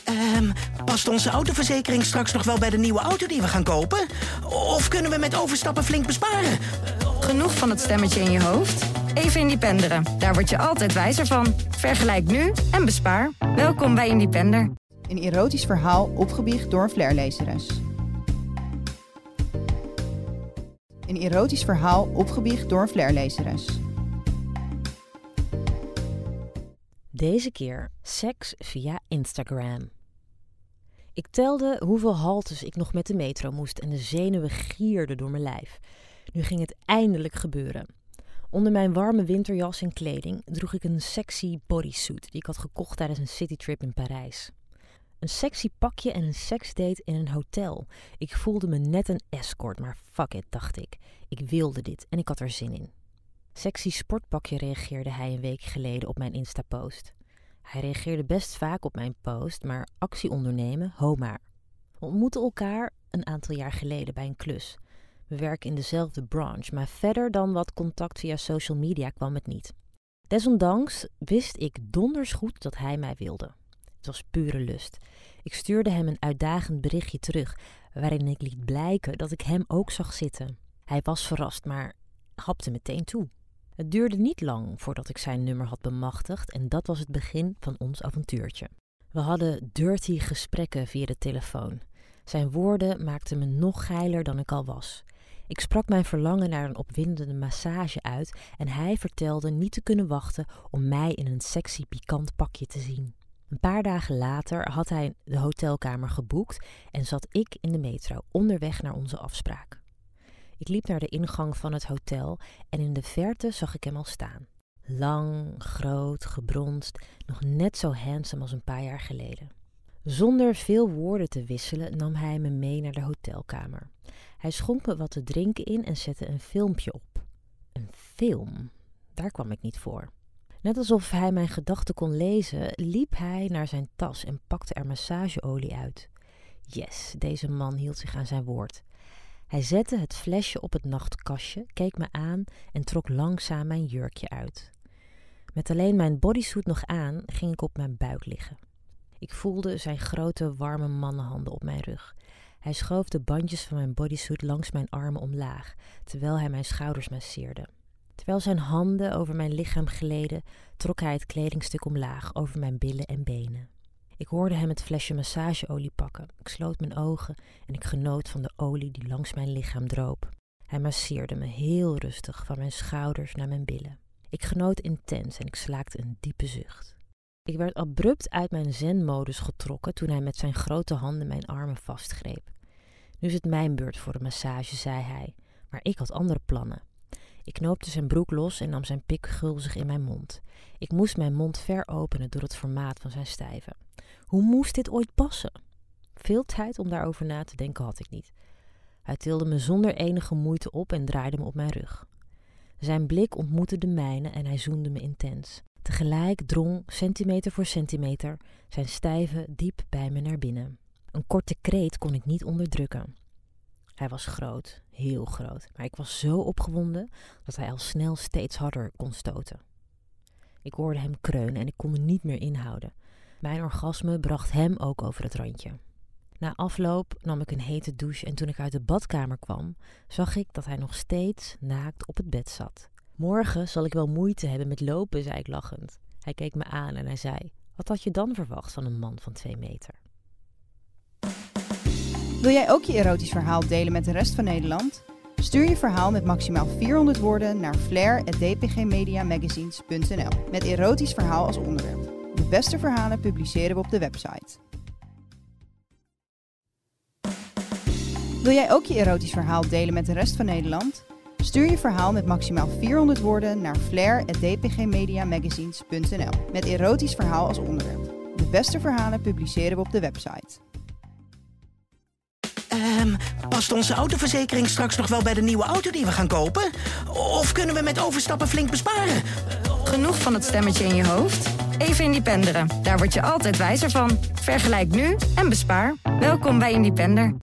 Past onze autoverzekering straks nog wel bij de nieuwe auto die we gaan kopen? Of kunnen we met overstappen flink besparen? Genoeg van het stemmetje in je hoofd? Even Independeren. Daar word je altijd wijzer van. Vergelijk nu en bespaar. Welkom bij Independer. Een erotisch verhaal opgebiecht door een flairlezeres. Een erotisch verhaal opgebiecht door een flairlezeres. Deze keer seks via Instagram. Ik telde hoeveel haltes ik nog met de metro moest en de zenuwen gierden door mijn lijf. Nu ging het eindelijk gebeuren. Onder mijn warme winterjas en kleding droeg ik een sexy bodysuit die ik had gekocht tijdens een citytrip in Parijs. Een sexy pakje en een seksdate in een hotel. Ik voelde me net een escort, maar fuck it, dacht ik. Ik wilde dit en ik had er zin in. Sexy sportpakje, reageerde hij een week geleden op mijn Insta-post. Hij reageerde best vaak op mijn post, maar actie ondernemen, ho maar. We ontmoetten elkaar een aantal jaar geleden bij een klus. We werken in dezelfde branche, maar verder dan wat contact via social media kwam het niet. Desondanks wist ik donders goed dat hij mij wilde. Het was pure lust. Ik stuurde hem een uitdagend berichtje terug, waarin ik liet blijken dat ik hem ook zag zitten. Hij was verrast, maar hapte meteen toe. Het duurde niet lang voordat ik zijn nummer had bemachtigd en dat was het begin van ons avontuurtje. We hadden dirty gesprekken via de telefoon. Zijn woorden maakten me nog geiler dan ik al was. Ik sprak mijn verlangen naar een opwindende massage uit en hij vertelde niet te kunnen wachten om mij in een sexy pikant pakje te zien. Een paar dagen later had hij de hotelkamer geboekt en zat ik in de metro onderweg naar onze afspraak. Ik liep naar de ingang van het hotel en in de verte zag ik hem al staan. Lang, groot, gebronst, nog net zo handsome als een paar jaar geleden. Zonder veel woorden te wisselen nam hij me mee naar de hotelkamer. Hij schonk me wat te drinken in en zette een filmpje op. Een film? Daar kwam ik niet voor. Net alsof hij mijn gedachten kon lezen, liep hij naar zijn tas en pakte er massageolie uit. Yes, deze man hield zich aan zijn woord. Hij zette het flesje op het nachtkastje, keek me aan en trok langzaam mijn jurkje uit. Met alleen mijn bodysuit nog aan, ging ik op mijn buik liggen. Ik voelde zijn grote, warme mannenhanden op mijn rug. Hij schoof de bandjes van mijn bodysuit langs mijn armen omlaag, terwijl hij mijn schouders masseerde. Terwijl zijn handen over mijn lichaam gleden, trok hij het kledingstuk omlaag over mijn billen en benen. Ik hoorde hem het flesje massageolie pakken. Ik sloot mijn ogen en ik genoot van de olie die langs mijn lichaam droop. Hij masseerde me heel rustig van mijn schouders naar mijn billen. Ik genoot intens en ik slaakte een diepe zucht. Ik werd abrupt uit mijn zen-modus getrokken toen hij met zijn grote handen mijn armen vastgreep. Nu is het mijn beurt voor de massage, zei hij, maar ik had andere plannen. Ik knoopte zijn broek los en nam zijn pik gulzig in mijn mond. Ik moest mijn mond ver openen door het formaat van zijn stijven. Hoe moest dit ooit passen? Veel tijd om daarover na te denken had ik niet. Hij tilde me zonder enige moeite op en draaide me op mijn rug. Zijn blik ontmoette de mijne en hij zoende me intens. Tegelijk drong, centimeter voor centimeter, zijn stijve diep bij me naar binnen. Een korte kreet kon ik niet onderdrukken. Hij was groot, heel groot, maar ik was zo opgewonden dat hij al snel steeds harder kon stoten. Ik hoorde hem kreunen en ik kon me niet meer inhouden. Mijn orgasme bracht hem ook over het randje. Na afloop nam ik een hete douche en toen ik uit de badkamer kwam, zag ik dat hij nog steeds naakt op het bed zat. Morgen zal ik wel moeite hebben met lopen, zei ik lachend. Hij keek me aan en hij zei, wat had je dan verwacht van een man van 2 meter? Wil jij ook je erotisch verhaal delen met de rest van Nederland? Stuur je verhaal met maximaal 400 woorden naar flair@dpgmediamagazines.nl met erotisch verhaal als onderwerp. De beste verhalen publiceren we op de website. Wil jij ook je erotisch verhaal delen met de rest van Nederland? Stuur je verhaal met maximaal 400 woorden naar flair@dpgmediamagazines.nl met erotisch verhaal als onderwerp. De beste verhalen publiceren we op de website. Past onze autoverzekering straks nog wel bij de nieuwe auto die we gaan kopen? Of kunnen we met overstappen flink besparen? Genoeg van het stemmetje in je hoofd? Even Independeren. Daar word je altijd wijzer van. Vergelijk nu en bespaar. Welkom bij Independer.